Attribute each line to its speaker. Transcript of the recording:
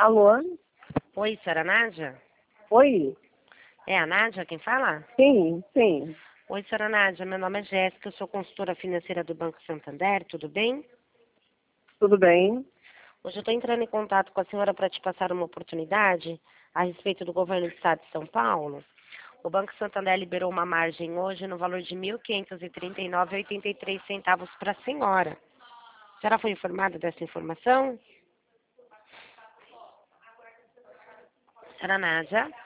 Speaker 1: Alô?
Speaker 2: Oi, senhora Nádia?
Speaker 1: Oi?
Speaker 2: É a Nádia quem fala?
Speaker 1: Sim, sim.
Speaker 2: Oi, senhora Nádia, meu nome é Jéssica, eu sou consultora financeira do Banco Santander, tudo bem?
Speaker 1: Tudo bem?
Speaker 2: Hoje eu estou entrando em contato com a senhora para te passar uma oportunidade a respeito do governo do estado de São Paulo. O Banco Santander liberou uma margem hoje no valor de R$ 1.539,83 para a senhora. A senhora foi informada dessa informação? Senhora Nádia?